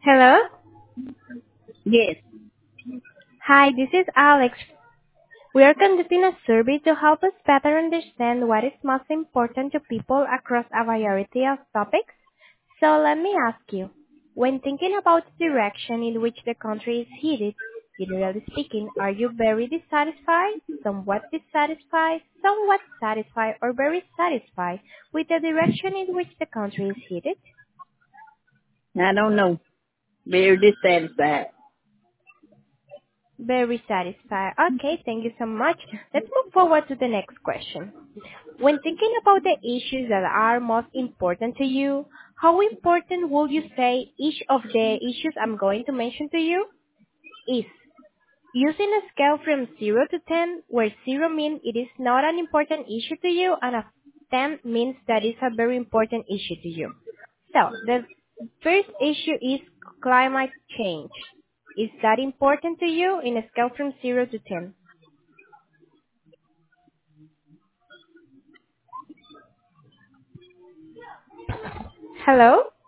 Hello? Yes. Hi, this is Alex. We are conducting a survey to help us better understand what is most important to people across a variety of topics. So let me ask you, when thinking about the direction in which the country is headed, generally speaking, are you very dissatisfied, somewhat satisfied, or very satisfied with the direction in which the country is headed? I don't know. Very dissatisfied. Very satisfied. Okay, thank you so much. Let's move forward to the next question. When thinking about the issues that are most important to you, how important would you say each of the issues I'm going to mention to you is? Using a scale from 0 to 10, where 0 means it is not an important issue to you and a 10 means that it's a very important issue to you. So, the first issue is climate change. Is that important to you in a scale from 0 to 10? Hello?